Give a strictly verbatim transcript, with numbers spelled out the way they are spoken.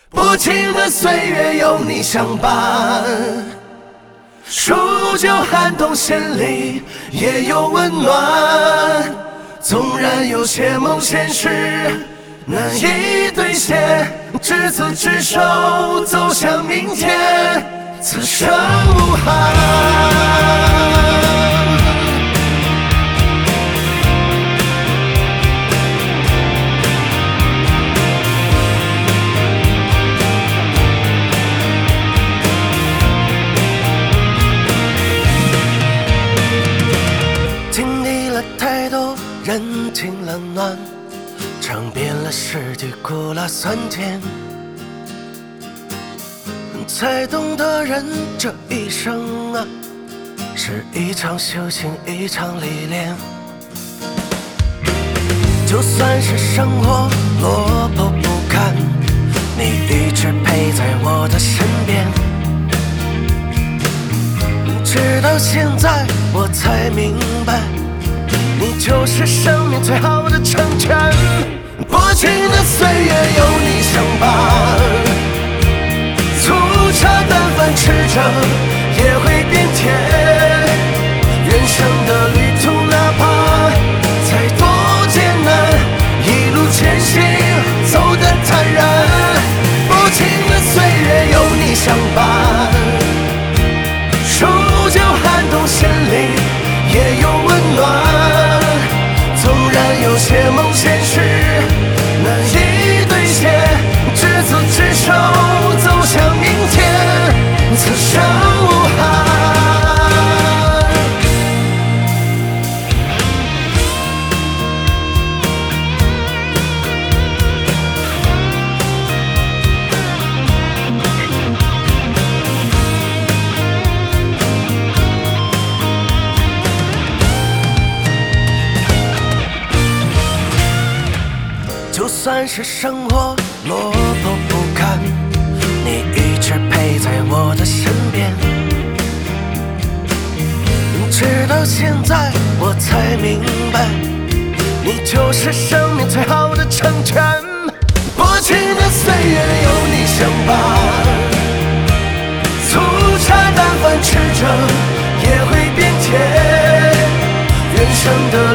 不尽的岁月有你相伴，数九寒冬千里也有温暖。纵然有些梦现实难以兑现，执子之手走向明天，此生无憾。经历了太多，人情冷暖，尝遍了世纪苦辣酸甜，才懂得人这一生啊，是一场修行，一场历练。就算是生活落魄不堪，你一直陪在我的身边。直到现在我才明白，你就是生命最好的成全。不尽的岁月有你相伴，粗茶淡饭吃着也会变甜。人生的旅途哪怕再多艰难，一路前行走得坦然。不尽的岁月有你相伴，数九寒冬千里也有温暖。纵然有些梦现实难以兑现，执子之手走向明天，此生无憾。就算是生活落魄不堪，你一直陪在我的身边。直到现在我才明白，你就是生命最好的成全。不尽的岁月有你相伴，粗茶淡饭吃着也会变甜。人生的